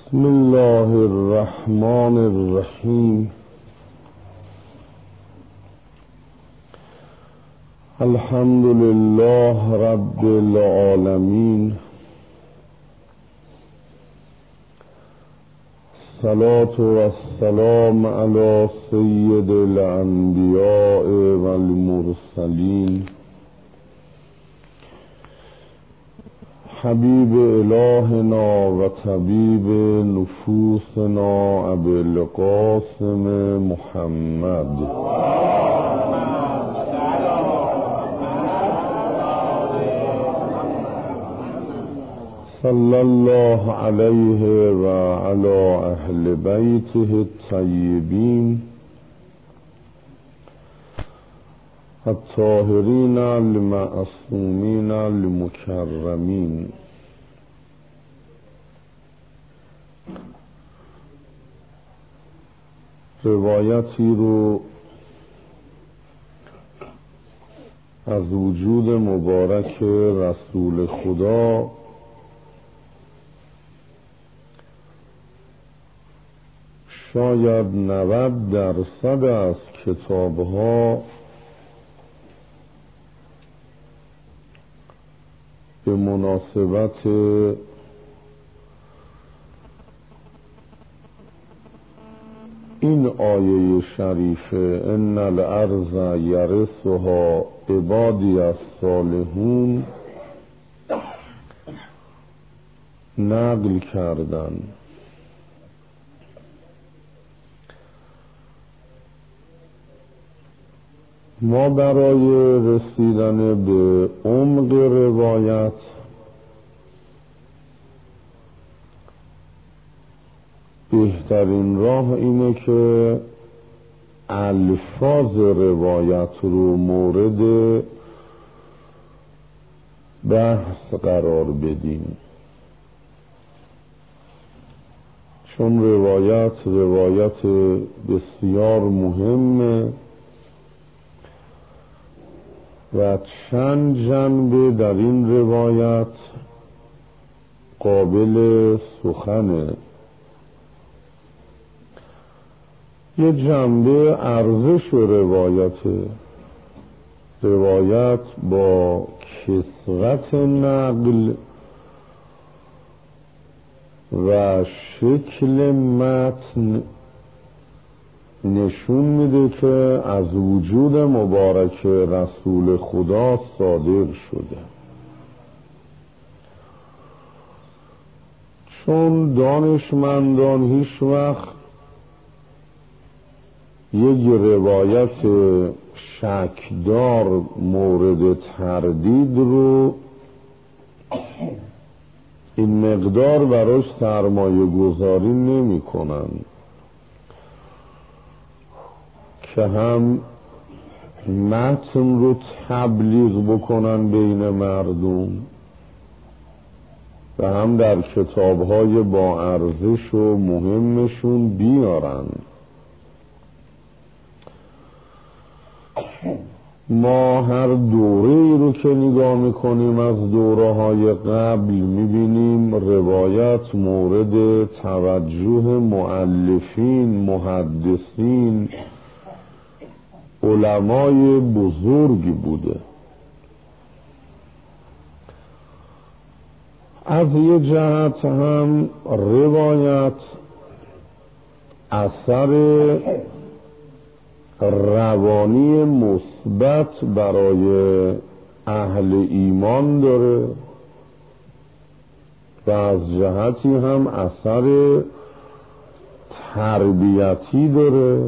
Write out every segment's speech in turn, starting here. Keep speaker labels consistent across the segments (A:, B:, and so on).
A: بسم الله الرحمن الرحیم. الحمد لله رب العالمین. الصلاة والسلام علی سید الانبیاء والمرسلین حبیب الهنا و طبیب نفوسنا ابی القاسم محمد صلی الله علیه و علی اهل بیته الطیبین الطاهرین المعصومین المکرمین. روایتی رو از وجود مبارک رسول خدا شاید 90% از کتابها به مناسبت این آیه شریفه ان الارض یرثها عبادی الصالحون نقل کردن. ما برای رسیدن به عمق روایت بهترین راه اینه که الفاظ روایت رو مورد بحث قرار بدیم، چون روایت بسیار مهمه و چند جنبه در این روایت قابل سخنه. یه جنبه ارزش روایت با کثرت نقل و شکل متن نشون میده که از وجود مبارک رسول خدا صادر شده، چون دانشمندان هیچ وقت یک روایت شکدار مورد تردید رو این مقدار براش سرمایه گذاری نمی کنن که هم متن رو تبلیغ بکنن بین مردم و هم در کتاب‌های با ارزش و مهمشون بیارن. ما هر دوره‌ای رو که نگاه میکنیم از دوره‌های قبل میبینیم روایت مورد توجه مؤلفین، محدثین، علمای بزرگی بوده. از یه جهت هم روایت اثر روانی مثبت برای اهل ایمان داره و از جهتی هم اثر تربیتی داره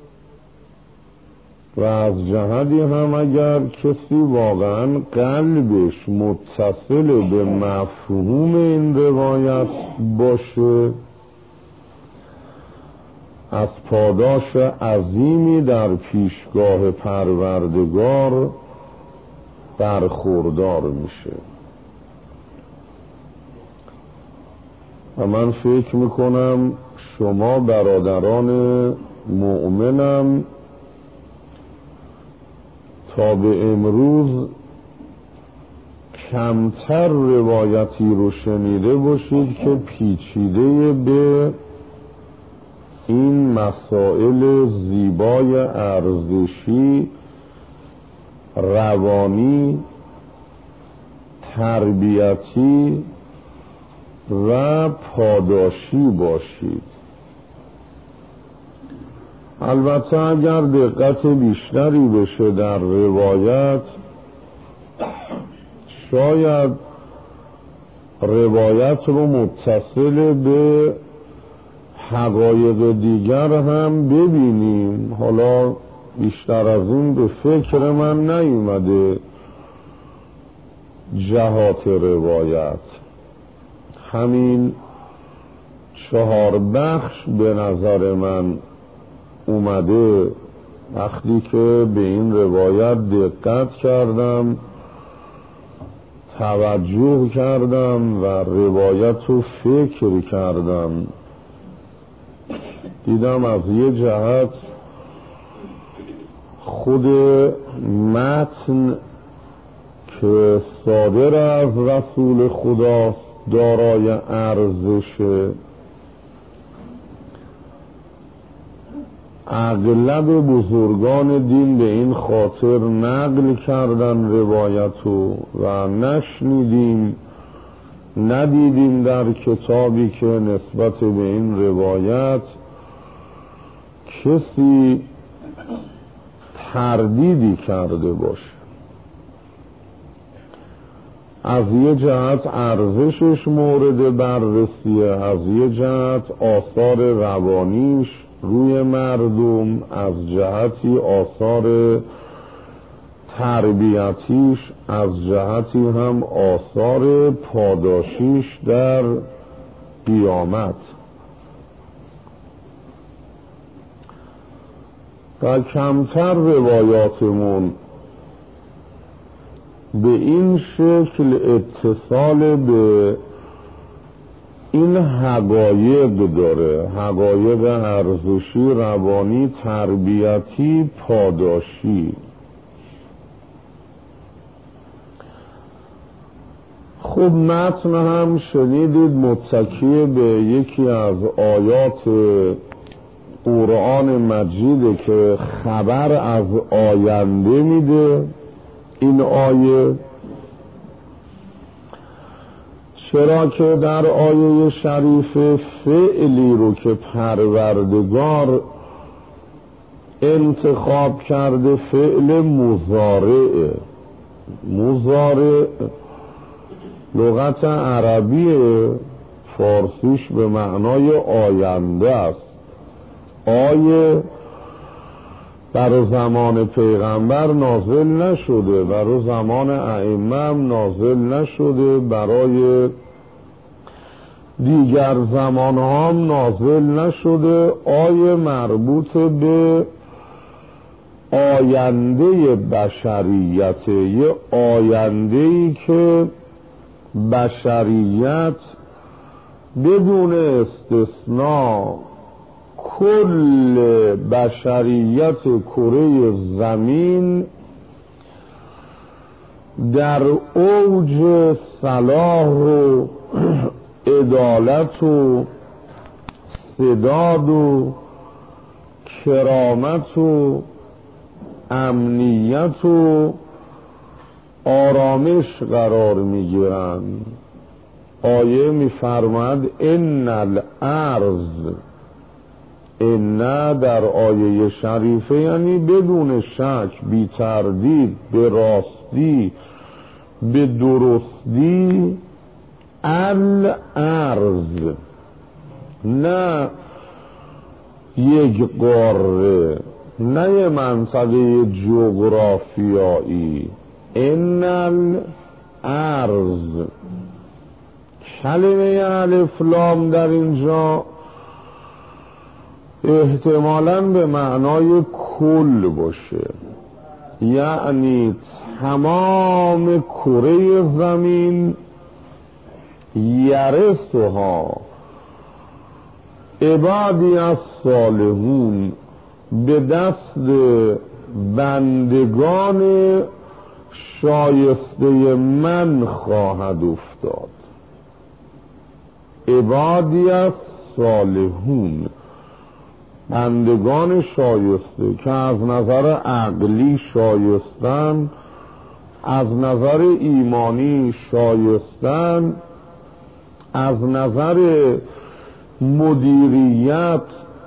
A: و از جهتی هم اگر کسی واقعا قلبش متصل به مفهوم این روایت باشه از پاداش عظیمی در پیشگاه پروردگار برخوردار میشه. و من فکر میکنم شما برادران مؤمنم تا به امروز کمتر روایتی رو شنیده باشید که پیچیده به این مسائل زیبای ارزشی، روانی، تربیتی و پاداشی باشید. البته اگر دقت بیشتری بشه در روایت، شاید روایت رو متصل به حقایق دیگر هم ببینیم. حالا بیشتر از این به فکر من نیومده جهات روایت. همین 4 بخش به نظر من اومده وقتی که به این روایت دقت کردم، توجه کردم و روایت رو فکر کردم. دیدم از یه جهت خود متن که صادر از رسول خداست دارای ارزشه. اغلب بزرگان دین به این خاطر نقل کردن روایتو و نشنیدیم، ندیدیم در کتابی که نسبت به این روایت کسی تردیدی کرده باشه. از یه جهت ارزشش مورد بررسیه، از یه جهت آثار روانیش روی مردم، از جهتی آثار تربیتیش، از جهتی هم آثار پاداشیش در قیامت. و کمتر روایاتمون به این شکل اتصال به این حقایق داره، حقایق ارزشی، روانی، تربیتی، پاداشی. خب متن هم شنیدید متکی به یکی از آیات قرآن مجیده که خبر از آینده میده. این آیه چرا که در آیه شریف فعلی رو که پروردگار انتخاب کرده فعل مضارع. مضارع لغت عربی، فارسیش به معنای آینده است. آیه در زمان پیغمبر نازل نشده، در زمان ائمه هم نازل نشده، برای دیگر زمان هم نازل نشده. آیه مربوط به آینده بشریت، یه آینده‌ای که بشریت بدون استثناء، کل بشریت کره زمین در اوج صلاح و عدالت و سداد و کرامت و امنیت و آرامش قرار میگیرند. آیه میفرماید ان الارض، ان در آیه شریفه یعنی بدون شک، بی تردید، به راستی، به درستی، الارض، نه یک قاره، نه یه منطقه جغرافیایی. ان الارض، کلمه الف لام در اینجا احتمالاً به معنای کل باشه، یعنی تمام کره زمین، یرثها عبادی از صالحون، به دست بندگان شایسته من خواهد افتاد. عبادی الصالحون، بندگان شایسته که از نظر عقلی شایستن، از نظر ایمانی شایستن، از نظر مدیریت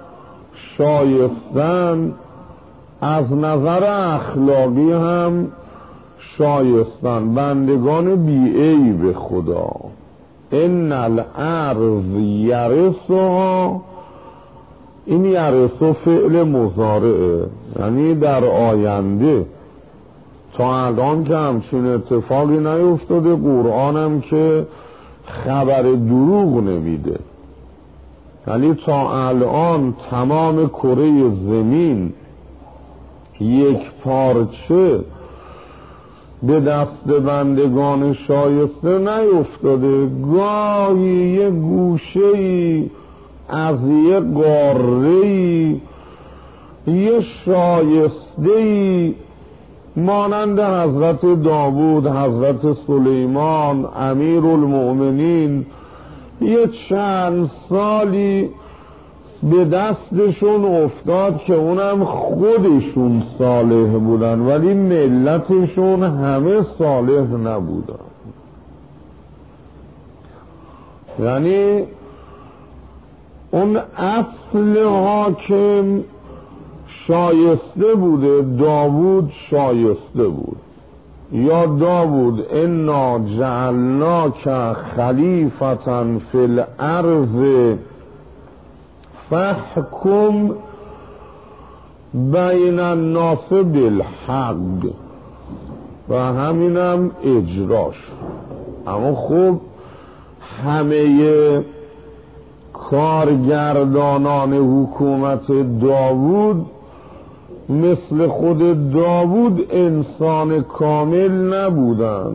A: شایستن، از نظر اخلاقی هم شایستن، بندگان بی‌عیب خدا. ان الارض یرثها، این یرث فعل مضارعه، یعنی در آینده. تا الان که همچین اتفاقی نیفتاده، قرآن هم که خبر دروغ نمیده. یعنی تا الان تمام کره زمین یک پارچه به دست بندگان شایسته نیفتاده. گاهی یه گوشه‌ای از یه قاره‌ای یه شایسته‌ای مانند حضرت داوود، حضرت سلیمان، امیر المؤمنین، یه چند سالی به دستشون افتاد که اونم خودشون صالح بودن ولی ملتشون همه صالح نبودن. یعنی اون اصل حاکم شایسته بوده، داوود شایسته بود. یا داوود انا جعلناک خلیفة فی الارض فاحکم بین الناس بالحق، و همینم اجراش. اما خب همه کارگردانان حکومت داوود مثل خود داوود انسان کامل نبودن.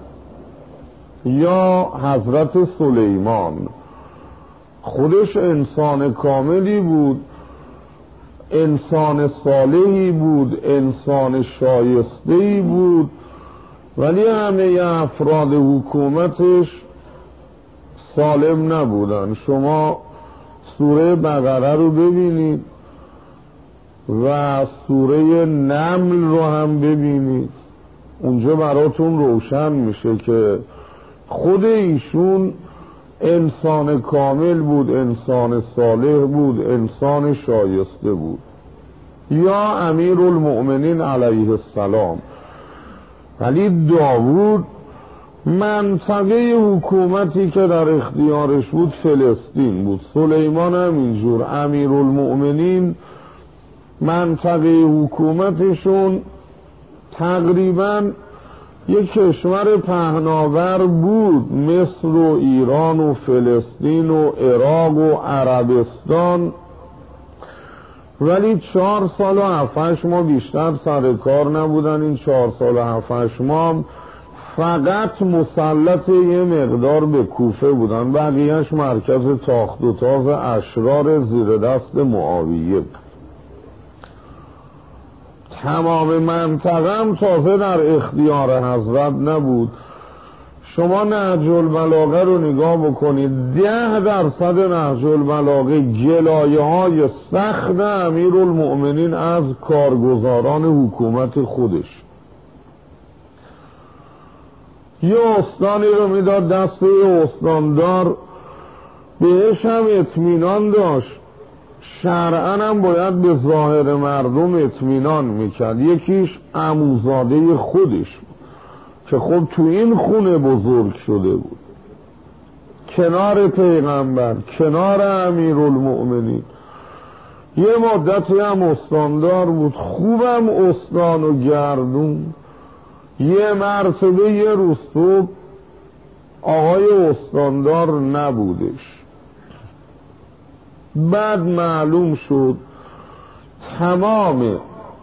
A: یا حضرت سلیمان خودش انسان کاملی بود، انسان صالحی بود، انسان شایسته‌ای بود، ولی همه افراد حکومتش سالم نبودن. شما سوره بقره رو ببینید و سوره نمل رو هم ببینید، اونجا براتون روشن میشه که خود ایشون انسان کامل بود، انسان صالح بود، انسان شایسته بود. یا امیر المؤمنین علیه السلام. ولی داوود منطقه حکومتی که در اختیارش بود فلسطین بود. سلیمان هم اینجور. امیر المؤمنین منطقه حکومتشون تقریبا یک کشور پهناور بود، مصر و ایران و فلسطین و عراق و عربستان. ولی 4 سال و 7 ماه بیشتر سر کار نبودن. این 4 سال و 7 ماه فقط مسلط یه مقدار به کوفه بودن، بقیهش مرکز تاخت و تاز اشرار زیر دست معاویه بود. تمام منطقه هم تازه در اختیار حضرت نبود. شما نهج البلاغه رو نگاه بکنید، 10% نهج البلاغه گلایه های سخت امیر المؤمنین از کارگزاران حکومت خودش. یه استانی رو میداد دست یه استاندار، بهش هم اطمینان داشت، شرعاً هم باید به ظاهر مردم اطمینان میکرد. یکیش عموزاده خودش بود که خب تو این خونه بزرگ شده بود، کنار پیغمبر، کنار امیر المؤمنین. یه مدتی هم استاندار بود، خوبم استان و گردون. یه مرتبه یه روز صبح آقای استاندار نبودش. بعد معلوم شد تمام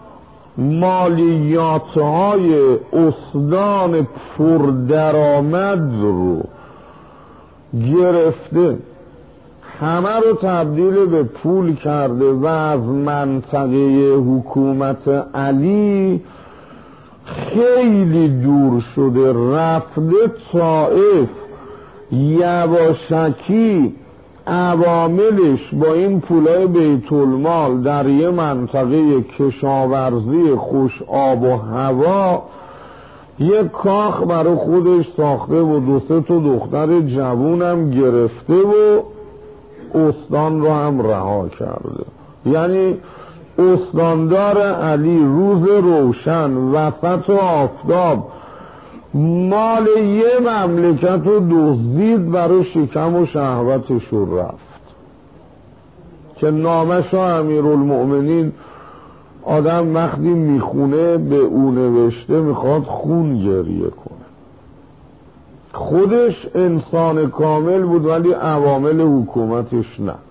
A: مالیاتهای استان پردرآمد رو گرفته، همه رو تبدیل به پول کرده و از منطقه حکومت علی خیلی دور شده، رفته طائف، یواشکی عواملش با این پولای بیت المال در یه منطقه کشاورزی خوش آب و هوا یه کاخ برای خودش ساخته و 2-3 تا دختر جوونم گرفته و استان رو هم رها کرده. یعنی استاندار علی روز روشن وسط آفتاب مال یه مملکت رو دزدید، برای شکم و شهوتش رو رفت که نامش رو امیرالمؤمنین آدم وقتی میخونه به او نوشته میخواد خون گریه کنه. خودش انسان کامل بود ولی عوامل حکومتش نه.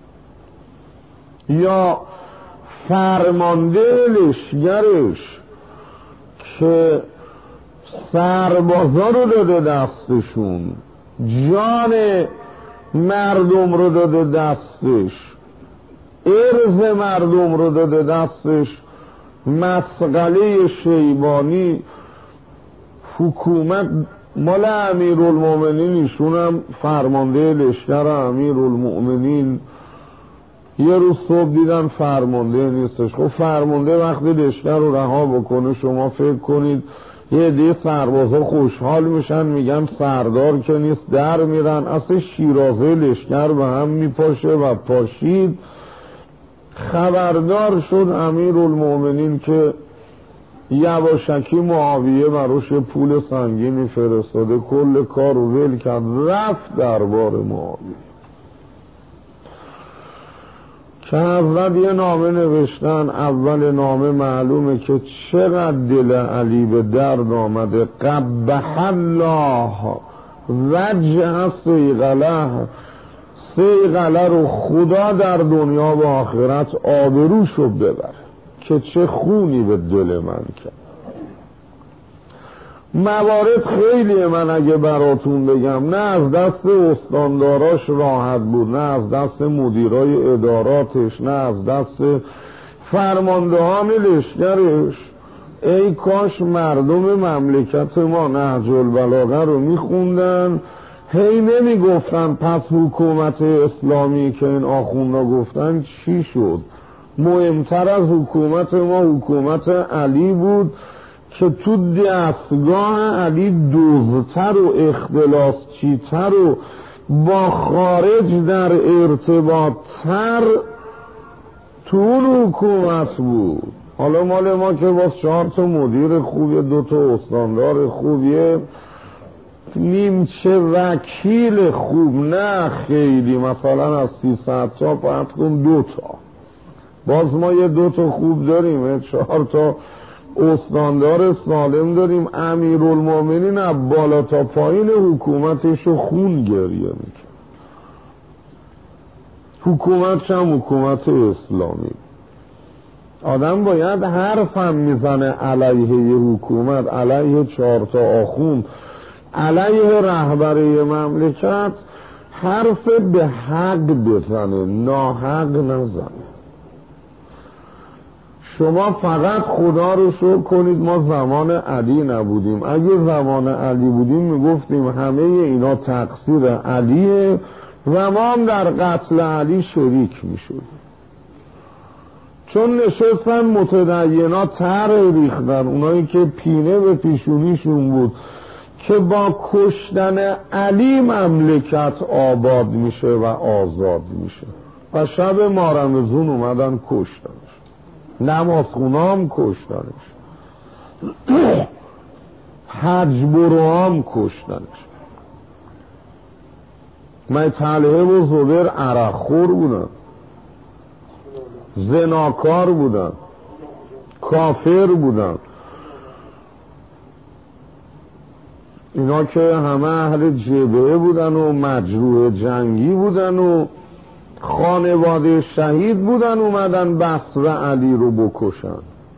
A: یا فرمانده لشگرش که سربازا رو داده دستشون، جان مردم رو داده دستش، ارض مردم رو داده دستش، مسئله شیبانی حکومت مال امیرالمؤمنین، ایشون هم فرمانده لشکر امیرالمؤمنین. یه روز صبح دیدن فرمانده نیستش. خب فرمانده وقتی لشکر رو رها بکنه شما فکر کنید یه عده سربازا خوشحال میشن میگن سردار که نیست، در میرن، اصلا شیرازه لشکر به هم میپاشه و پاشید. خبردار شد امیرالمؤمنین که یواشکی معاویه براش پول سنگینی فرستاده، کل کار رو ول کرد رفت دربار معاویه. که اول یه نامه نوشتن، اول نامه معلومه که چقدر دل علی به درد آمده. قبح الله وجه سیغله رو خدا در دنیا و آخرت آبروشو ببره که چه خونی به دل من کرد. موارد خیلیه، من اگه براتون بگم نه از دست استانداراش راحت بود، نه از دست مدیرای اداراتش، نه از دست فرماندهان لشکرش. ای کاش مردم مملکت ما نهج البلاغه رو میخوندن، هی نمیگفتن پس حکومت اسلامی که این آخوندا گفتن چی شد. مهمتر از حکومت ما حکومت علی بود که تو دستگاه علی دزدتر و اختلاس چیتر و با خارج در ارتباط تر تو اون حکومت بود. حالا مال ما که باز 4 تا مدیر خوبیه، 2 تا استاندار خوبیه، نیمچه وکیل خوب نه خیلی، مثلا از 300 تا باید کن 2 تا. باز ما یه 2 تا خوب داریم، 4 تا استاندار سالم داریم. امیرالمؤمنین از بالا تا پایین حکومتشو خون گریه میکنه. حکومتش هم حکومت اسلامی. آدم باید حرفم میزنه علیه یه حکومت، علیه 4 تا آخوند، علیه رهبری مملکت، حرف به حق بزنه، ناحق نزنه. شما فقط خدا رو شکر کنید ما زمان علی نبودیم. اگه زمان علی بودیم میگفتیم همه اینا تقصیر علیه و ما هم در قتل علی شریک میشدیم. چون نشستن متدینا تر ریختن، اونایی که پینه به پیشونیشون بود که با کشتن علی مملکت آباد میشه و آزاد میشه. و شب مارمزون اومدن کشتنش، نمازخونام کشتنش، حج بروام کشتنش. من طلحه و زبیر عرقخور بودن، زناکار بودن، کافر بودن. اینا که همه اهل جبهه بودن و مجروح جنگی بودن و خانواده شهید بودن، اومدن بصره علی رو بکشن.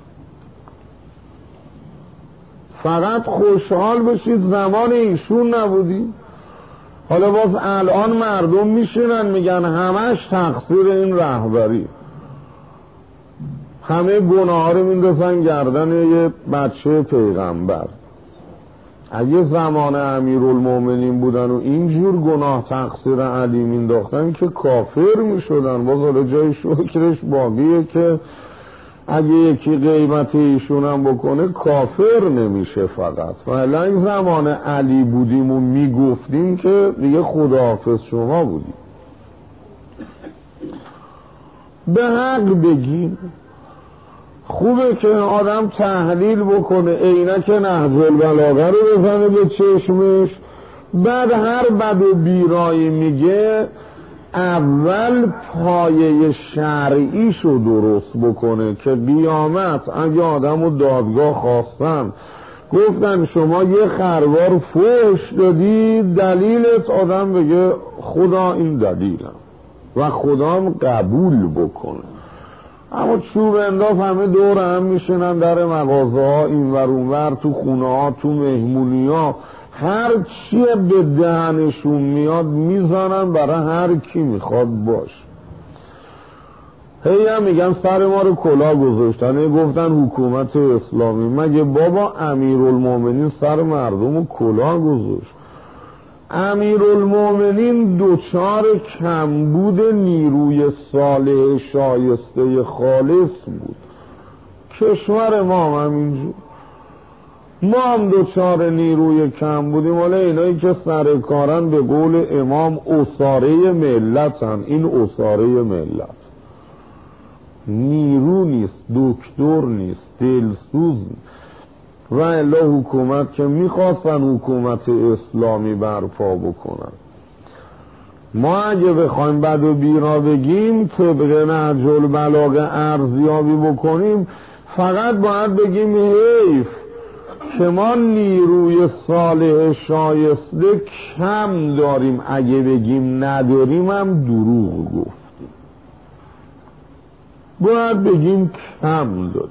A: فقط خوشحال بشید زمان ایشون نبودی. حالا باز الان مردم میشینن میگن همش تقصیر این رهبری. همه گناه ها رو میندازن گردن یه بچه پیغمبر. اگه زمان امیرالمومنین بودن و اینجور گناه تقصیر علی مینداختن که کافر میشدن. باز حالا جای شکرش باقیه که اگه یکی غیبت ایشون هم بکنه کافر نمیشه فقط. ولی این زمان علی بودیم و میگفتیم که دیگه خداحافظ شما بودیم. به حق بگیم. خوبه که آدم تحلیل بکنه، عینک نهج البلاغه رو بزنه به چشمش، بعد هر بد و بیرایی میگه اول پایه شرعیشو درست بکنه که قیامت اگه آدم رو دادگاه خواستن گفتن شما یه خروار فحش دادی، دلیلت، آدم بگه خدا این دلیلم و خدام قبول بکنه. اما چوب انداز همه دور هم میشنن در مغازه ها، این ور اون ور، تو خونه ها، تو مهمونی ها، هر چیه به دهنشون میاد میزنن برای هر کی میخواد باش. هی هم میگن سر ما رو کلاه گذاشتن، گفتن حکومت اسلامی. مگه بابا امیرالمومنین سر مردم رو کلاه گذاشت؟ امیرالمومنین دوچار کمبود نیروی صالح شایسته خالص بود. کشور ما هم همینجور، ما هم دوچار نیروی کم بودیم. ولی اینایی که سرکارن به قول امام اساره ملتن. این اساره ملت نیرو نیست، دکتر نیست، دلسوز نیست. و الا حکومت که میخواستن حکومت اسلامی برپا بکنن. ما اگه بخوایم بد و بیرا بگیم، طبق نهج البلاغه ارزیابی بکنیم، فقط باید بگیم حیف که ما نیروی صالح شایسته کم داریم. اگه بگیم نداریم هم دروغ گفتیم. باید بگیم کم داریم.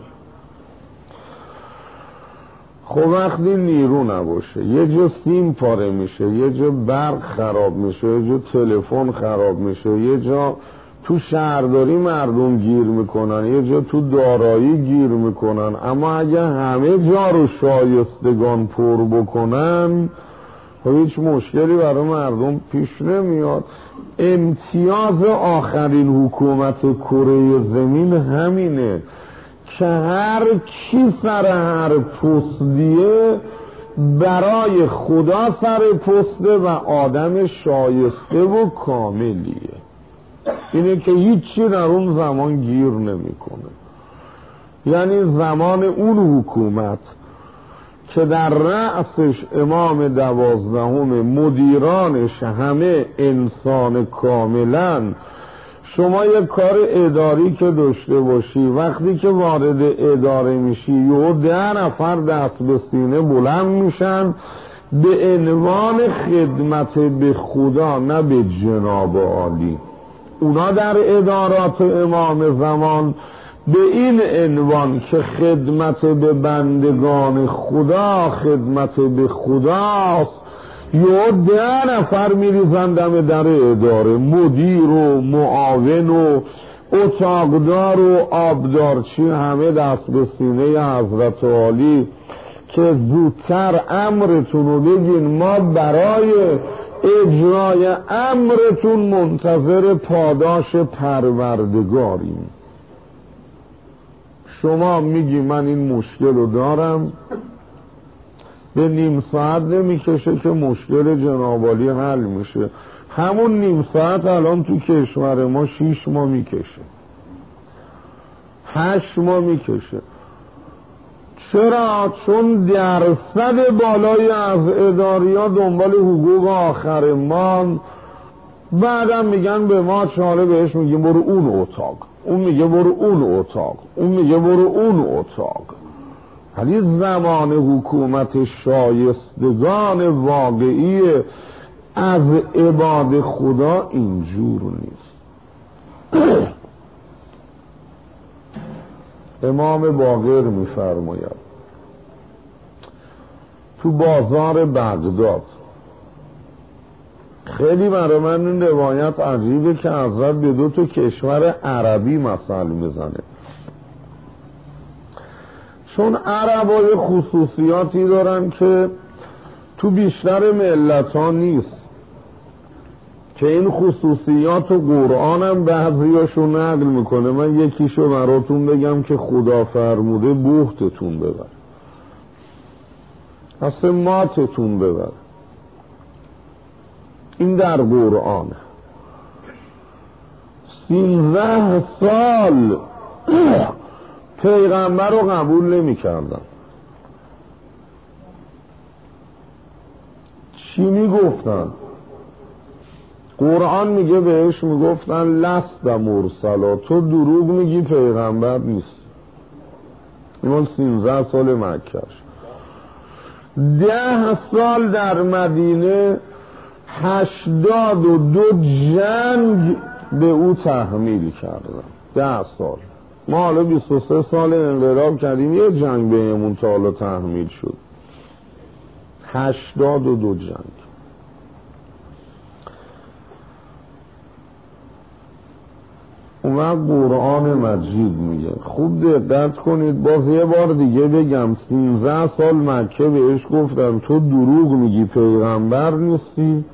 A: خب وقتی نیرو نباشه، یه جا سیم پاره میشه، یه جا برق خراب میشه، یه جا تلفن خراب میشه، یه جا تو شهرداری مردم گیر میکنن، یه جا تو دارایی گیر میکنن. اما اگه همه جا رو شایستگان پر بکنن هیچ مشکلی برای مردم پیش نمیاد. امتیاز آخرین حکومت کره زمین همینه که هر کی سر هر پستیه برای خدا سر پسته و آدم شایسته و کاملیه. اینه که هیچی در اون زمان گیر نمیکنه. یعنی زمان اون حکومت که در رأسش امام 12 مدیرانش همه انسان کاملا. شما یک کار اداری که داشته باشی، وقتی که وارد اداره میشی یه 10 نفر دست به سینه بلند میشن به عنوان خدمت به خدا، نه به جناب عالی. اونا در ادارات امام زمان به این عنوان که خدمت به بندگان خدا، خدمت به خداست، یا 10 نفر میریزن دم در اداره، مدیر و معاون و اتاقدار و آبدارچی، همه دست به سینه حضرت عالی که زودتر امرتون رو بگین، ما برای اجرای امرتون منتظر پاداش پروردگاریم. شما میگی من این مشکل رو دارم، به نیم ساعت نمیکشه که مشکل جناب عالی حل میشه. همون نیم ساعت الان تو کشور ما 6 ماه میکشه، 8 ماه میکشه. چرا؟ چون درصد بالایی از اداریا دنبال حقوق آخر ما. بعدم میگن به ما چاله، بهش میگیم برو اون اتاق، اون میگه برو اون اتاق، اون میگه برو اون اتاق. ولی زمان حکومت شایستگان واقعی از عباد خدا اینجور نیست. امام باقر میفرماید تو بازار بغداد، خیلی برای من این روایت عجیبه که حضرت به 2 کشور عربی مثل میزنه. چون عربای خصوصیاتی دارن که تو بیشتر ملت ها نیست، که این خصوصیات و قرآن هم بعضیاشو نقل میکنه. من یکیشو براتون بگم که خدا فرموده بهتتون ببر، اصلا ماتتون ببر. این در قرآن 13 سال پیغمبر رو قبول نمی کردن. چی می گفتن؟ قرآن میگه بهش میگفتن لست مرسلا، تو دروغ میگی، پیغمبر نیست. این 13 سال مکهش. 10 سال در مدینه 82 جنگ به او تحمیل کردن. 10 سال. ما حالا 23 سال انقلاب کردیم، یه جنگ بهمون تا حالا تحمیل شد. 82 جنگ. اون وقت قرآن مجید میگه، خوب دقت کنید، باز یه بار دیگه بگم، 13 سال مکه بهش گفتن تو دروغ میگی، پیغمبر نیستی.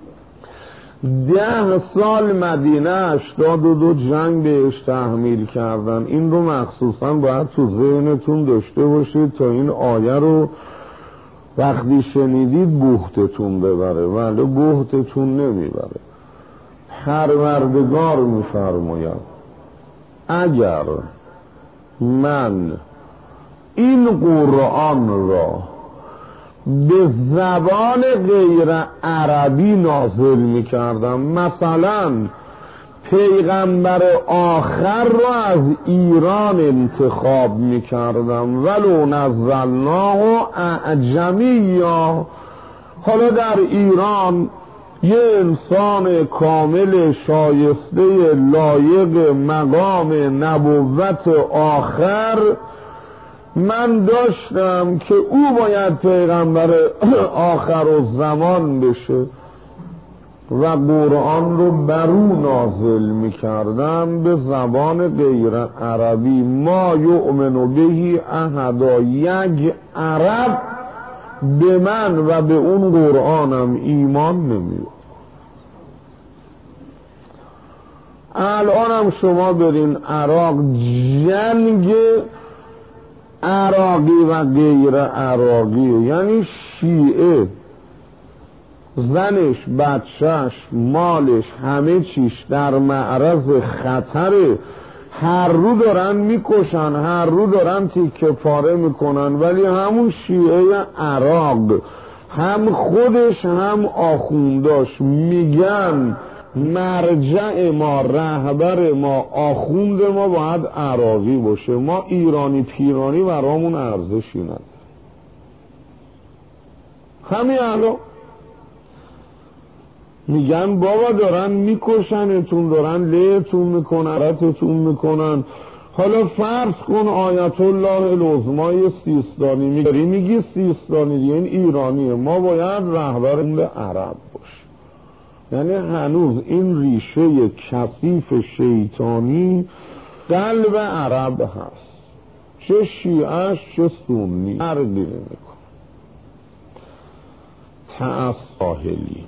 A: 10 سال مدینه 82 جنگ بهش تحمیل کردن. این رو مخصوصا باید تو ذهنتون داشته باشید تا این آیه رو وقتی شنیدید بهتتون ببره، ولی بهتتون نمیبره. پروردگار میفرماید اگر من این قرآن را به زبان غیر عربی نازل میکردم، مثلا پیغمبر آخر را از ایران انتخاب میکردم، ولو نزلناه اعجمیا، حالا در ایران یه انسان کامل شایسته لایق مقام نبوت آخر من داشتم که او باید پیغمبر آخر الزمان بشه و قرآن رو بر او نازل میکردم به زبان غیر عربی. ما یؤمن بهی احدا، یک عرب به من و به اون قرآنم ایمان نمیاد. الانم شما برین عراق، جنگ عراقی و غیر عراقی، یعنی شیعه زنش، بچهش، مالش، همه چیش در معرض خطره. هر رو دارن میکشن، هر رو دارن تیکه پاره میکنن، ولی همون شیعه عراق هم خودش هم آخونداش میگن مرجع ما، رهبر ما، آخوند ما باید عراقی باشه، ما ایرانی پیرانی برامون ارزشی نداره. همین الان میگن بابا دارن میکشنتون، دارن لیتون میکنن، رتتون میکنن. حالا فرض کن آیت الله العظمای سیستانی میگی سیستانی دیگه این ایرانیه، ما باید رهبر عرب باشه. یعنی هنوز این ریشه کثیف شیطانی قلب عرب هست، چه شیعش چه سنی فرقی نمیکنه. تأصاهلی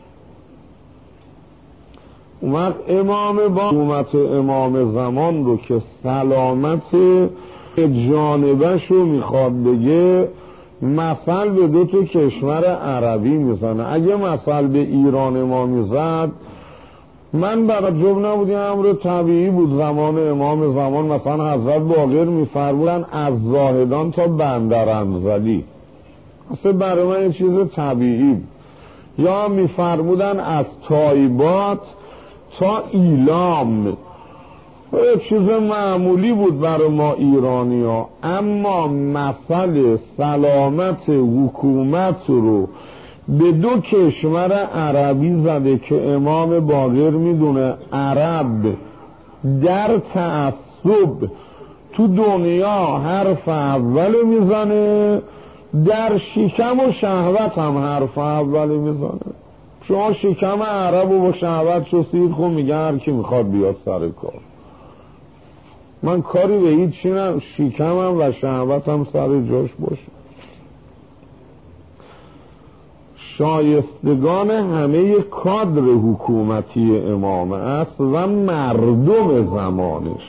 A: اون وقت امام با حکومت امام زمان رو که سلامت جانبش رو میخواد بگه، مثل به 2 تا کشور عربی میزنه. اگه مثل به ایران ما میزد من برای جب نبودی، امر طبیعی بود. زمان امام زمان مثلا حضرت باقر میفرمودن از زاهدان تا بندرانزلی، اصلا برای من یه چیز طبیعی بود. یا میفرمودن از تایبات تا ایلام، یه چیز معمولی بود برای ما ایرانی ها. اما مسئله سلامت حکومت رو به 2 کشور عربی زده که امام باقر میدونه عرب در تعصب تو دنیا حرف اول میزنه، در شکم و شهوت هم حرف اول میزنه. شما شکم عرب و با شهوت شو سیر خون، میگه هر کی میخواد بیاد سر کار. من کاری به هیچی نه، شیکمم و شهوتم سر جاش باشه. شایستگان همه کادر حکومتی امام است و مردم زمانش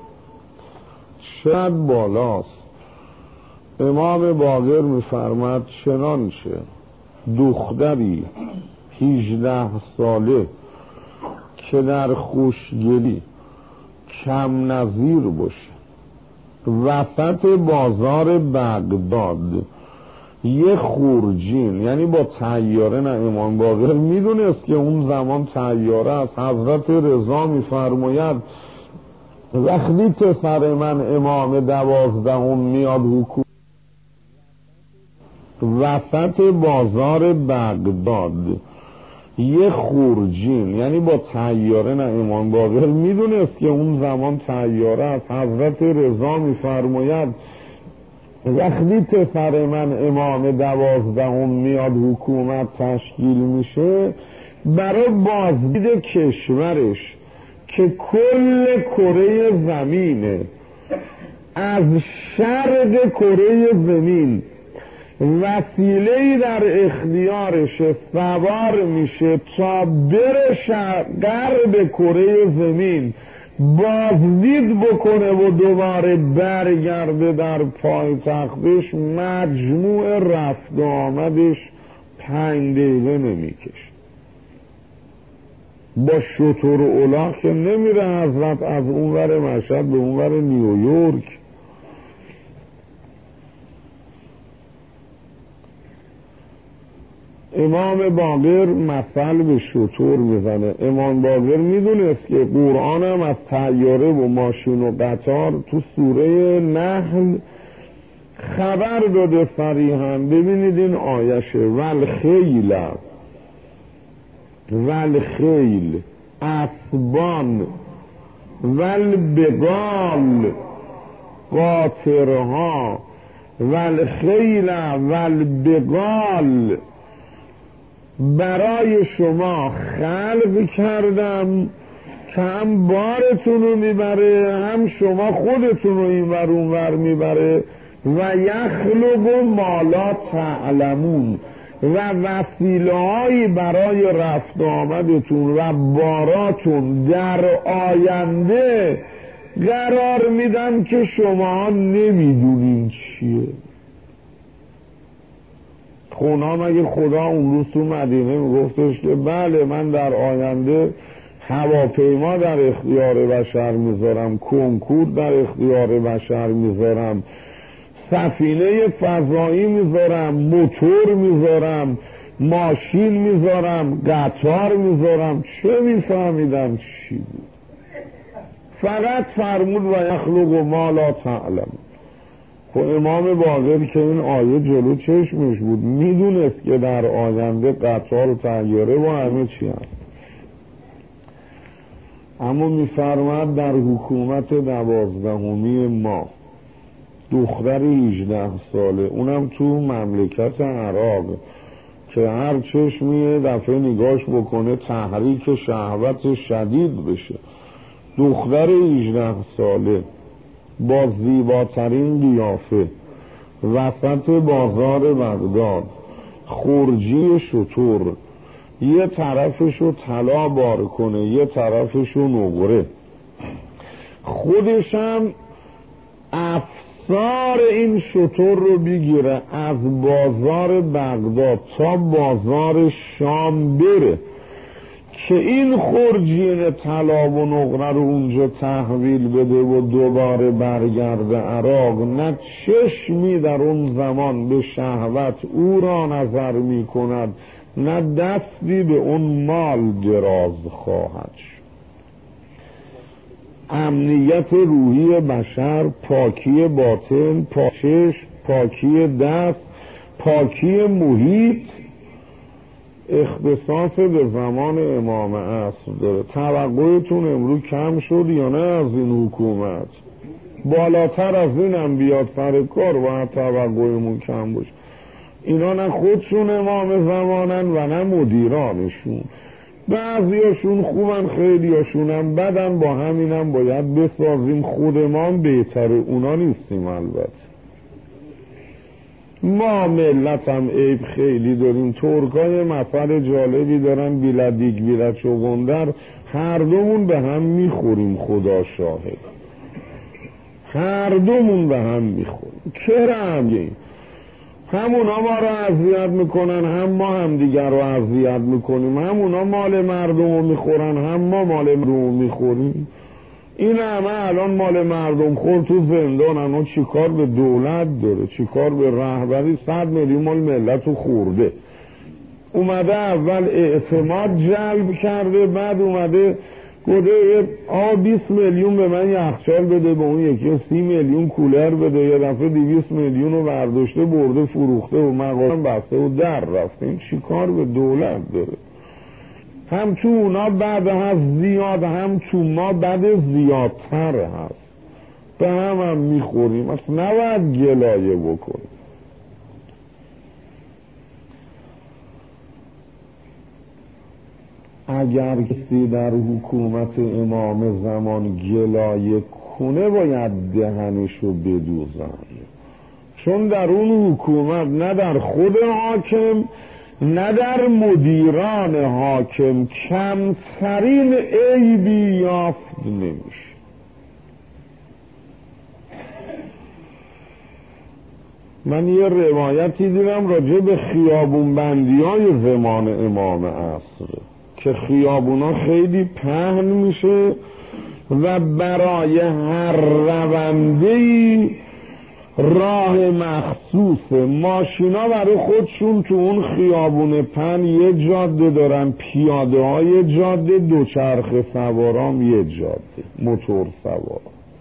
A: چقدر بالاست. امام باقر می‌فرماد چنانچه دختری 18 ساله که در خوشگلی کم نظیر باشه وسط بازار بغداد یه خورجین، یعنی با طیاره، نه امام باقر میدونست که اون زمان طیاره است. حضرت رضا میفرماید وقتی پسر من امام 12 میاد حکومت وسط بازار بغداد یه خورجین، یعنی با طیاره، نه امام باقر میدونست که اون زمان طیاره است. حضرت رضا میفرماید وقتی پسر من امام 12 میاد حکومت تشکیل میشه، برای بازدید کشورش که کل کره زمینه، از شرق کره زمین وسیله‌ای در اختیارش سوار میشه تا بره غرب کره زمین بازدید بکنه و دوباره برگرده در پایتختش، مجموع رفت و آمدش 5 دقیقه نمیکشه. با شتر و الاغ که نمیره حضرت از اونور مشهد به اونور نیویورک. امام باقر مثل به شتر میزنه. امام باقر میدونست که قرآن هم از طیاره و ماشین و قطار تو سوره نحل خبر داده صریحاً. ببینید این آیشه والخیل اسبان والبغال قاطرها والخیل والبغال برای شما خلق کردم که هم بارتون رو میبره هم شما خودتون رو این ور اون ور میبره و یخلق ما لا تعلمون و وسیله‌هایی برای رفت آمدتون و باراتون در آینده قرار میدم که شما نمیدونین چیه. خونا مگه خدا اون روز تو مدینه میگفتش که بله من در آینده هواپیما در اختیار بشر میذارم، کنکور در اختیار بشر میذارم، سفینه فضایی میذارم، موتور میذارم، ماشین میذارم، قطار میذارم. چه میفهمیدم چی بود؟ فقط فرمود و یخلق ما لا تعلم. خب امام باقر که این آیه جلو چشمش بود میدونست که در آینده قطار و طیاره و همه چی هست، اما میفرماد در حکومت 12 ما دختر 18 ساله، اونم تو مملکت عراق که هر چشمی دفعه نگاش بکنه تحریک شهوت شدید بشه، دختر 18 ساله با زیباترین قیافه وسط بازار بغداد، خورجی شتر، یه طرفشو طلا بار کنه یه طرفشو نقره، خودشم افسار این شتر رو بگیره از بازار بغداد تا بازار شام بره که این خورجین طلا و نقره رو اونجا تحویل بده و دوباره برگرده عراق. نه چشمی در اون زمان به شهوت او را نظر می کند، نه دستی به اون مال دراز خواهد شد. امنیت روحی بشر، پاکی باطن، پاکی دست، پاکی محیط اختصاص به زمان امام عصر داره. توقعتون امروز کم شد یا نه از این حکومت؟ بالاتر از این هم بیاد سر کار باید توقعمون کم باشه. اینا نه خودشون امام زمانن و نه مدیرانشون. بعضیاشون خوبن، خیلیاشون هم بدن، با همینم باید بسازیم، خودمان بهتره، اونا نیستیم. البته ما ملت هم عیب خیلی داریم. ترکای مثل جالبی دارن، بیلدیگ بیلد چوگندر، هر دومون به هم میخوریم، خدا شاهد، هر دومون به هم میخوریم. کرم هم اونا ما رو اذیت میکنن، هم ما هم دیگر رو اذیت میکنیم، هم اونا مال مردم رو میخورن، هم ما مال مردم رو میخوریم. این همه الان مال مردم خور تو زندان، اون چی کار به دولت داره، چی کار به رهبری؟ 100 میلیون مال ملت رو خورده. اومده اول اعتماد جلب کرده، بعد اومده گفته 20 میلیون به من یخچال بده، به اون یکی 30 میلیون کولر بده. یه دفعه 200 میلیون رو برداشته برده فروخته و مغازه بسته و در رفته. این چی کار به دولت داره؟ هم تو اونا بد هست زیاد، هم تو ما بد زیادتر هست. به هم میخوریم، اصلا نباید گلایه بکنیم. اگر کسی در حکومت امام زمان گلایه کنه باید دهنشو بدوزن، چون در اون حکومت نه در خود حاکم نه در مدیران حاکم کمترین عیبی یافت نمیشه. من یه روایتی دیدم راجع به خیابون بندی های زمان امام عصر که خیابونا خیلی پهن میشه و برای هر رونده‌ای راه مخصوص، ماشینا برای خودشون تو اون خیابون پهن یه جاده دارن، پیاده های جاده، دوچرخه سوارام یه جاده، موتور سوار،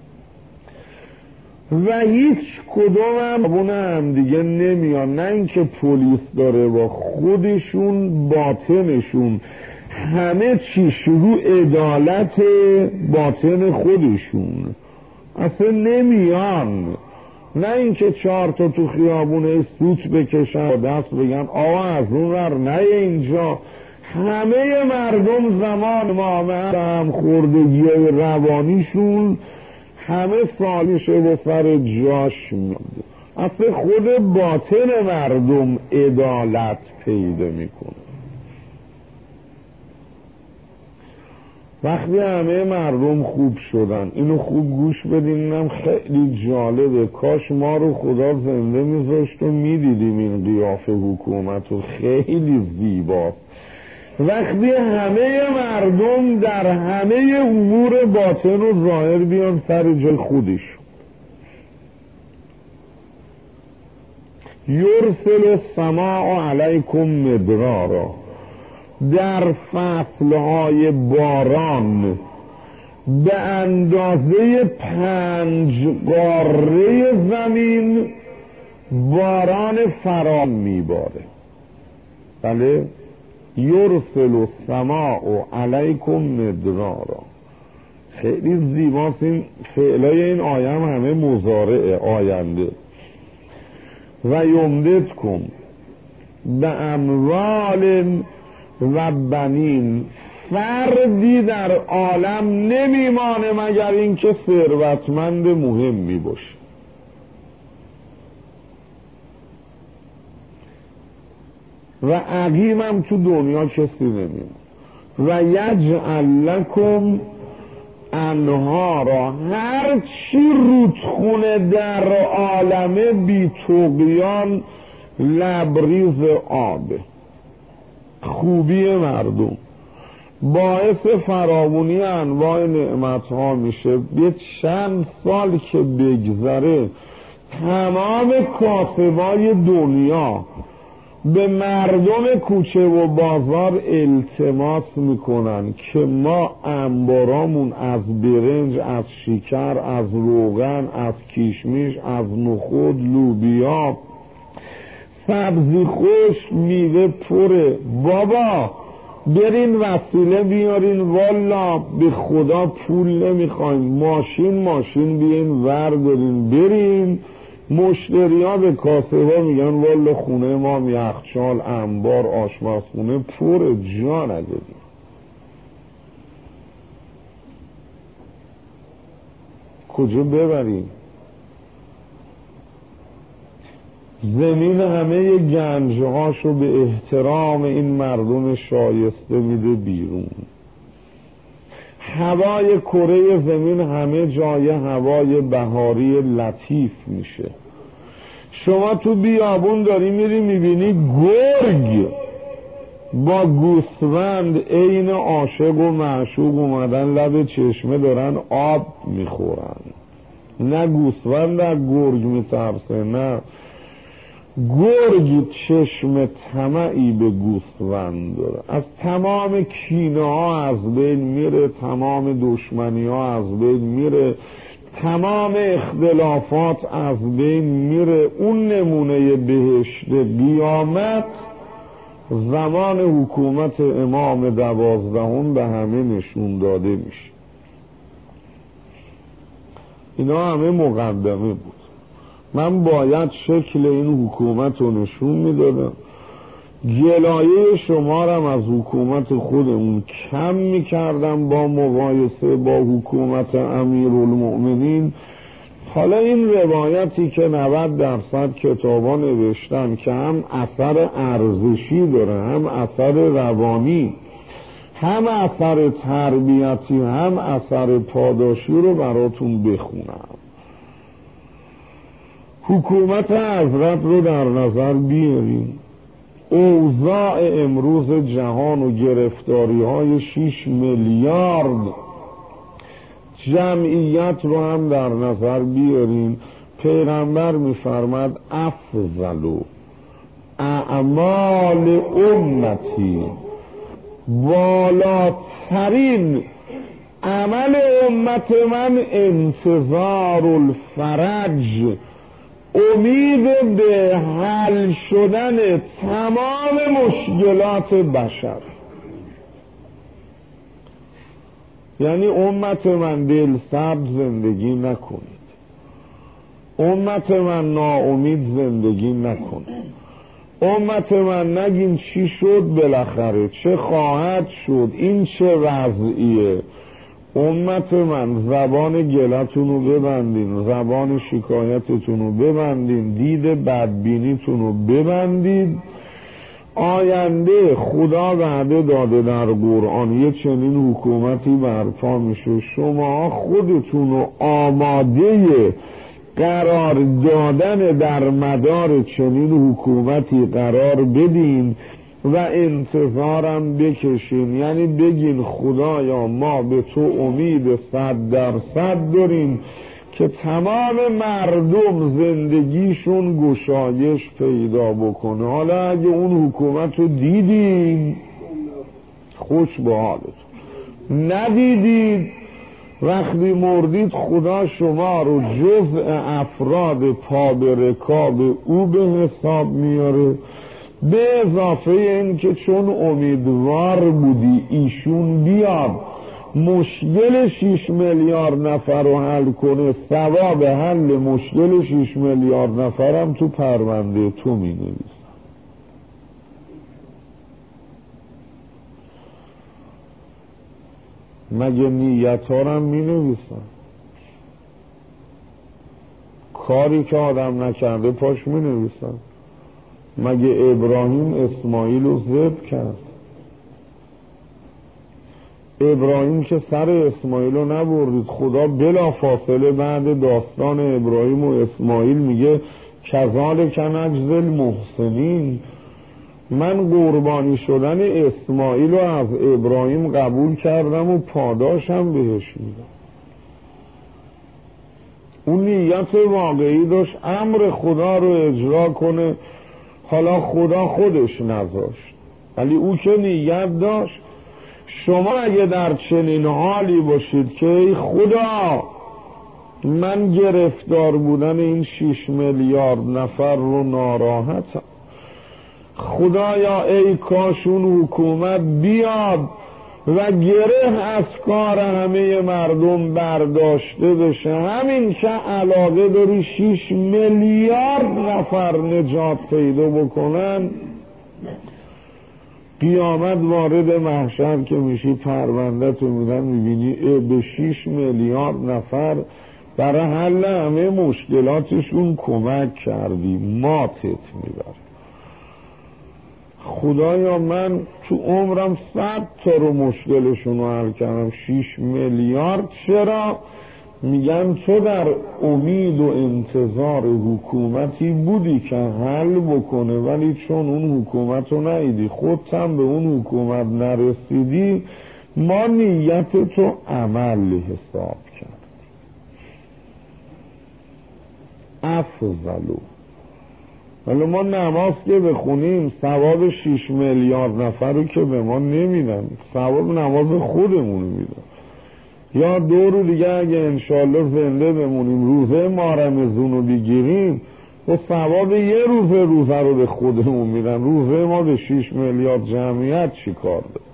A: و هیچ کدوم هم دیگه نمیان. نه اینکه پلیس داره، با خودشون باطنشون همه چی شروع عدالت باطن خودشون اصلا نمیان. نه اینکه 4 تا تو خیابونه سوت بکشن دست بگن آقا از اون ور نه اینجا. همه مردم زمان ما هم خوردگی روانیشون همه سالشه و سر جاش میاد. اصلا خود باطن مردم عدالت پیدا میکنه. وقتی همه مردم خوب شدن، اینو خوب گوش بدینم، خیلی جالبه، کاش ما رو خدا زنده میذاشت و میدیدیم این قیافه حکومت رو، خیلی زیباست. وقتی همه مردم در همه امور باطن و ظاهر بیان سر جای خودش، یرسل السماء علیکم مدرارا، در فصلهای باران به اندازه 5 قاره زمین باران فرا میباره. بله، یرسل السماء علیکم مدرارا. خیلی زیباست این فعلای این آیه، هم همه مضارع آینده. و یمددکم به اموال و بنین. فردی در عالم نمیمانه مگر اینکه ثروتمند مهمی باشه. و عقیم هم تو دنیا کسی نمیمونه. و یجعل لکم انهارا، هر چی رودخونه در عالم بی طغیان لبریز آبه. خوبی مردم باعث فراوانی انواع نعمت ها میشه. به چند سال که بگذره تمام کاسبای دنیا به مردم کوچه و بازار التماس میکنن که ما انبارامون از برنج، از شکر، از روغن، از کشمش، از نخود، لوبیا، سبزی خوش، میوه پره. بابا برین وسیله بیارین، والا به خدا پول نمیخواین، ماشین بیین وردارین برین. مشتری ها به کاسبا میگن والا خونه ما یخچال، انبار، آشپزخونه پر، جا نداریم. کجا ببریم؟ زمین همه گنجهاشو به احترام این مردم شایسته میده بیرون. هوای کره زمین همه جای هوای بهاری لطیف میشه. شما تو بیابون داری میری میبینی گرگ با گوسفند عین عاشق و معشوق اومدن لب چشمه دارن آب میخورن. نه گوسفند از گرگ میترسه، نه گرگ چشم طمعی به گوسفند داره. از تمام کینه ها از بین میره، تمام دشمنی ها از بین میره، تمام اختلافات از بین میره. اون نمونه بهشت قیامت زمان حکومت امام 12 به همه نشون داده میشه. اینا همه مقدمه بود. من باید شکل این حکومت رو نشون میدادم. گلایه شمارم از حکومت خودمون کم میکردم با مقایسه با حکومت امیرالمؤمنین. حالا این روایتی که 90% کتابا نوشتن که هم اثر ارزشی داره، هم اثر روانی، هم اثر تربیتی، هم اثر پاداشی رو براتون بخونم. حکومت حضرت رو در نظر بیاریم. اوضاع امروز جهان و گرفتاری های 6 میلیارد جمعیت رو هم در نظر بیاریم. پیغمبر میفرماد افضل اعمال امتی، بالاترین عمل امت من انتظار الفرج، امید به حل شدن تمام مشکلات بشر. یعنی امت من دل سبز زندگی نکنید، امت من ناامید زندگی نکنید، امت من نگین چی شد بالاخره، چه خواهد شد، این چه وضعیه. امت من زبان گلتون رو ببندین، زبان شکایتتون رو ببندین، دید بدبینیتون رو ببندید. آینده خدا وعده داده در قرآن یه چنین حکومتی برپا میشه. شما خودتون رو آماده قرار دادن در مدار چنین حکومتی قرار بدین و انتظارم بکشین. یعنی بگین خدایا ما به تو امید 100% داریم که تمام مردم زندگیشون گشایش پیدا بکنه. حالا اگه اون حکومت رو دیدین خوش به حالتون، ندیدید وقتی مردید خدا شما رو جزء افراد پا به رکاب او به حساب میاره. به اضافه این که چون امیدوار بودی ایشون بیاد مشکل 6 میلیارد نفر رو حل کنه، ثواب حل مشکل 6 میلیارد نفرم تو پرونده تو می نویسم. مگه نیت ها رو می نویسم؟ کاری که آدم نکرده پاش می نویسم. مگه ابراهیم اسماعیل رو ذبح کرد؟ ابراهیم که سر اسماعیل رو نبردید. خدا بلا فاصله بعد داستان ابراهیم و اسماعیل میگه کذالک نجزی المحسنین، من قربانی شدن اسماعیل رو از ابراهیم قبول کردم و پاداشم بهش میدم. اون نیت واقعی داشت امر خدا رو اجرا کنه. حالا خدا خودش نذاشت ولی او که نیت داشت. شما اگه در چنین حالی باشید که ای خدا من گرفتار بودن این 6 میلیارد نفر رو ناراحتم، خدایا ای کاش اون حکومت بیاد و گره از کار همه مردم برداشته بشه، همین که علاقه داری 6 میلیارد نفر نجات پیدا بکنن. قیامت وارد محشر که میشی پرونده تو میدن میبینی به 6 میلیارد نفر برای حل همه مشکلاتشون کمک کردی، ماتت میبر. خدایا من تو عمرم 100 تا رو مشکلشون رو حل کردم، 6 میلیارد چرا؟ میگن تو در امید و انتظار حکومتی بودی که حل بکنه، ولی چون اون حکومت رو ندیدی، خودت هم به اون حکومت نرسیدی، ما نیت تو عمل حساب کرد. افضلو، ولی ما نماز که بخونیم ثواب 6 میلیارد نفر رو که به ما نمیدن، ثواب نماز خودمون میدن. یا 2 رو دیگه اگه انشالله زنده بمونیم روزه ماه رمضان رو بگیریم و ثواب 1 روزه رو به خودمون میدن، روزه ما به 6 میلیارد جمعیت چی کار داره؟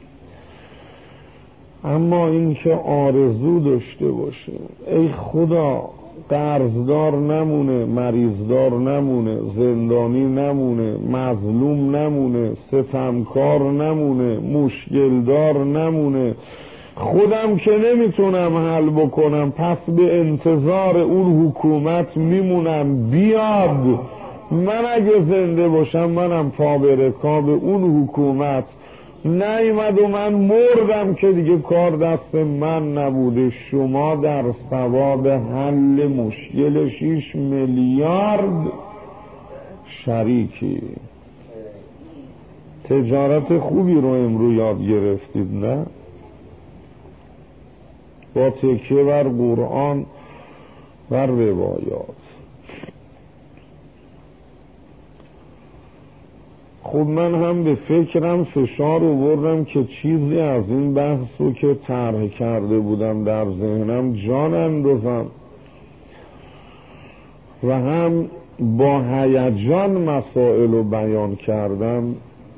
A: اما این که آرزو داشته باشه ای خدا قرضدار نمونه، مریضدار نمونه، زندانی نمونه، مظلوم نمونه، ستمکار نمونه، مشکلدار نمونه، خودم که نمیتونم حل بکنم، پس به انتظار اون حکومت میمونم بیاد. من اگه زنده باشم منم پا به رکاب اون حکومت، نیامد و من مردم که دیگه کار دست من نبوده. شما در ثواب حل مشکل 6 میلیارد شریکی. تجارت خوبی رو امروز یاد گرفتید نه؟ با تکیه بر قرآن و روایات. خب من هم به فکرم فشار آوردم که چیزی از این بحث رو که طرح کرده بودم در ذهنم جان اندازم و هم با هیجان مسائل رو بیان کردم.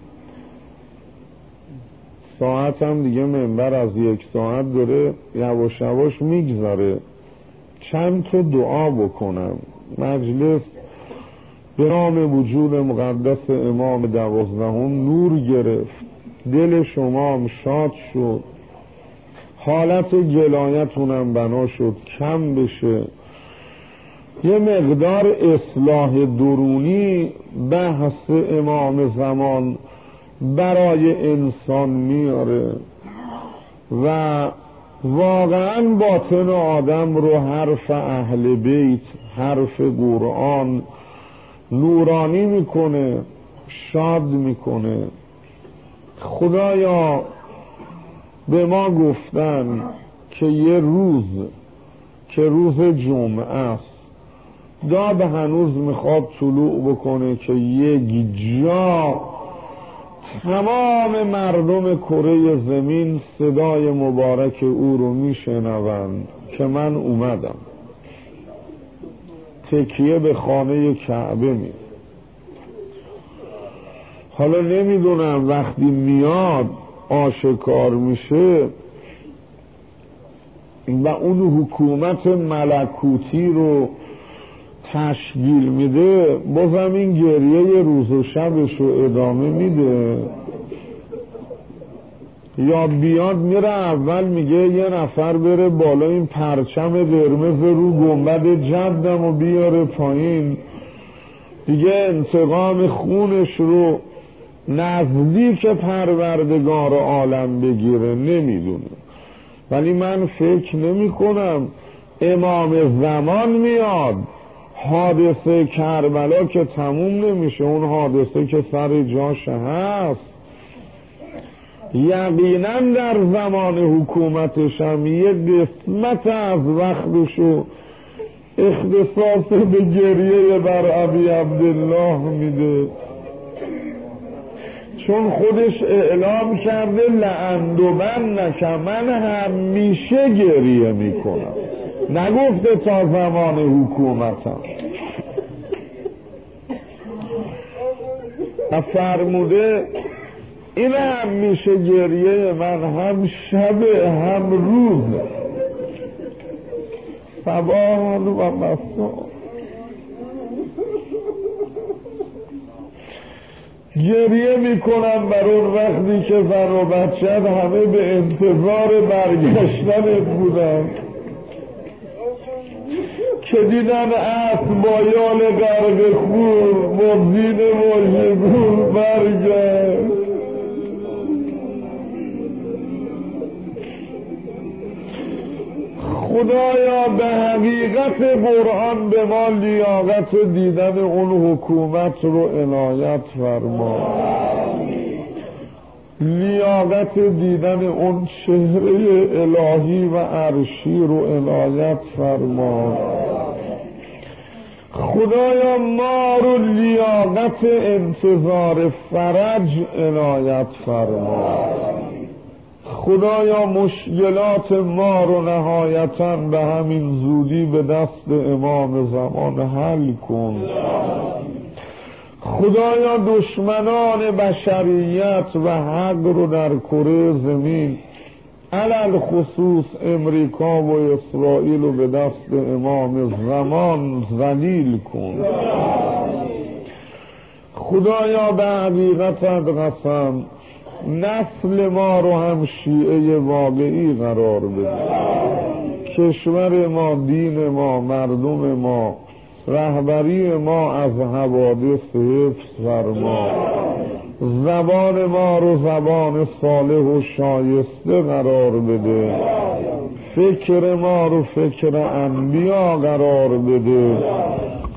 A: ساعتم دیگه منبر از 1 ساعت داره یواش یواش میگذره. چند تا دعا بکنم. مجلس به نام وجود مقدس امام 12 نور گرفت، دل شما هم شاد شد، حالت گلایتونم بنا شد کم بشه، یه مقدار اصلاح درونی بحث امام زمان برای انسان میاره و واقعا باطن آدم رو حرف اهل بیت، حرف قرآن نورانی میکنه، شاد میکنه. خدایا به ما گفتن که یه روز که روز جمعه است داد هنوز میخواد طلوع بکنه که یک جا تمام مردم کره زمین صدای مبارک او رو میشنوند که من اومدم. تکیه به خانه کعبه می. حالا نمیدونم وقتی میاد آشکار میشه و اون حکومت ملکوتی رو تشکیل میده، بازم این گریه روز و شبش رو ادامه میده یا بیاد میره اول میگه یه نفر بره بالا این پرچم قرمز رو گنبد جدم و بیاره پایین، دیگه انتقام خونش رو نزدیک پروردگار عالم بگیره. نمیدونه، ولی من فکر نمی کنم امام زمان میاد حادثه کربلا که تموم نمیشه، اون حادثه که سر جاش هست، یقینا در زمان حکومتش هم یه قسمت از وقتشو اختصاص به گریه بر ابی عبدالله میده، چون خودش اعلام کرده لأندبنک، من همیشه گریه میکنم، نگفته تا زمان حکومتم. فرموده این همیشه گریه من هم شب هم روز، صباح و مسا. گریه میکنم بر اون وقتی که زن و بچه همه به انتظار برگشتن بودن، که دیدن اتبایان غرق خون مبین مشرکون برگشت. خدایا به حقیقت قرآن به ما لیاقت دیدن اون حکومت رو عنایت فرما، لیاقت دیدن اون چهره الهی و عرشی رو عنایت فرما. خدایا ما رو لیاقت انتظار فرج عنایت فرما. خدایا مشکلات ما رو نهایتاً به همین زودی به دست امام زمان حل کن. خدایا دشمنان بشریت و حق رو در کره زمین علل خصوص امریکا و اسرائیل رو به دست امام زمان ذلیل کن. خدایا به حقیقتت قسم نسل ما رو هم شیعه واقعی قرار بده، کشور ما، دین ما، مردم ما، رهبری ما از حوادث حفظ فرما. زبان ما رو زبان صالح و شایسته قرار بده، فکر ما رو فکر انبیا قرار بده.